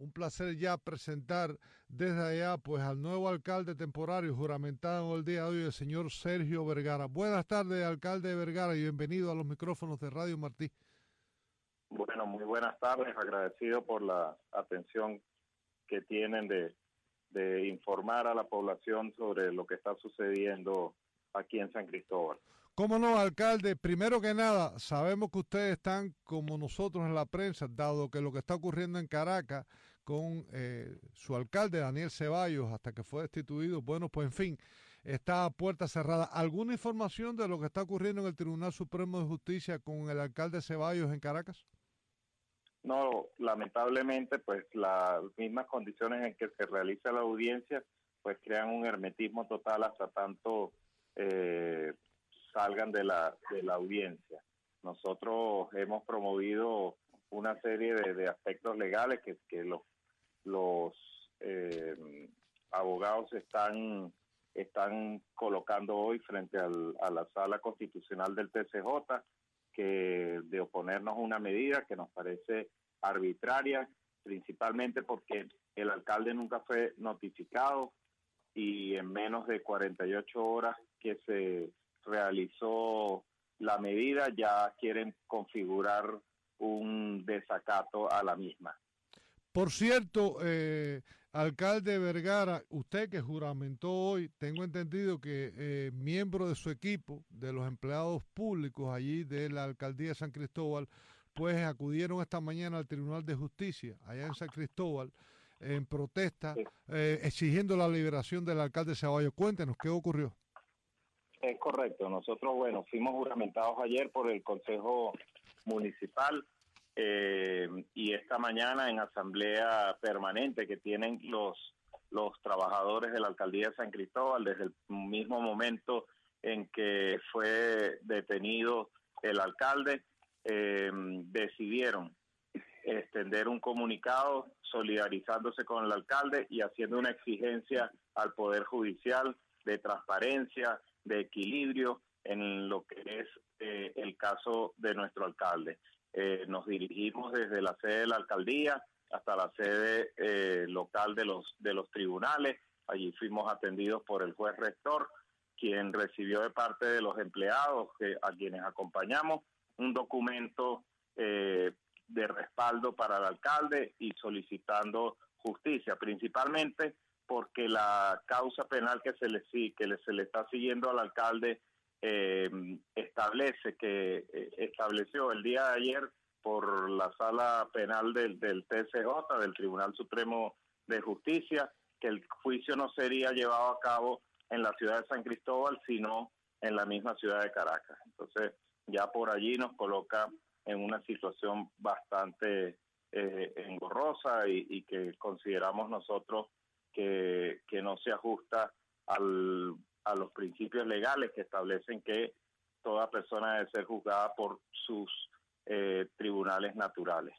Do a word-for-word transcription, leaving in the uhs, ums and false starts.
un placer ya presentar desde allá pues al nuevo alcalde temporario juramentado el día de hoy, el señor Sergio Vergara. Buenas tardes, alcalde Vergara, y bienvenido a los micrófonos de Radio Martí. Bueno, muy buenas tardes, agradecido por la atención que tienen de, de informar a la población sobre lo que está sucediendo aquí en San Cristóbal. ¿Cómo no, alcalde? Primero que nada, sabemos que ustedes están como nosotros en la prensa, dado que lo que está ocurriendo en Caracas con eh, su alcalde, Daniel Ceballos, hasta que fue destituido, bueno, pues en fin, está a puerta cerrada. ¿Alguna información de lo que está ocurriendo en el Tribunal Supremo de Justicia con el alcalde Ceballos en Caracas? No, lamentablemente, pues las mismas condiciones en que se realiza la audiencia, pues crean un hermetismo total hasta tanto eh, salgan de la de la audiencia. Nosotros hemos promovido una serie de, de aspectos legales que, que los los eh, abogados están están colocando hoy frente al, a la Sala Constitucional del T C J, que de oponernos a una medida que nos parece arbitraria, principalmente porque el alcalde nunca fue notificado y en menos de cuarenta y ocho horas que se realizó la medida ya quieren configurar un desacato a la misma. Por cierto, eh, alcalde Vergara, usted que juramentó hoy, tengo entendido que eh, miembro de su equipo, de los empleados públicos allí de la alcaldía de San Cristóbal, pues acudieron esta mañana al Tribunal de Justicia, allá en San Cristóbal, en protesta, Sí. eh, exigiendo la liberación del alcalde Ceballos. Cuéntenos, ¿qué ocurrió? Es correcto. Nosotros, bueno, fuimos juramentados ayer por el Consejo Municipal eh, y esta mañana en asamblea permanente que tienen los los trabajadores de la alcaldía de San Cristóbal desde el mismo momento en que fue detenido el alcalde, eh, decidieron extender un comunicado solidarizándose con el alcalde y haciendo una exigencia al Poder Judicial de transparencia, de equilibrio en lo que es eh, el caso de nuestro alcalde. Eh, nos dirigimos desde la sede de la alcaldía hasta la sede eh, local de los de los tribunales. Allí fuimos atendidos por el juez rector, quien recibió de parte de los empleados que, a quienes acompañamos un documento eh, de respaldo para el alcalde y solicitando justicia, principalmente porque la causa penal que se le que le, se le está siguiendo al alcalde eh, establece que eh, estableció el día de ayer por la sala penal del, del T C J, del Tribunal Supremo de Justicia, que el juicio no sería llevado a cabo en la ciudad de San Cristóbal, sino en la misma ciudad de Caracas. Entonces, ya por allí nos coloca en una situación bastante eh, engorrosa y, y que consideramos nosotros que, que no se ajusta al, a los principios legales que establecen que toda persona debe ser juzgada por sus eh, tribunales naturales.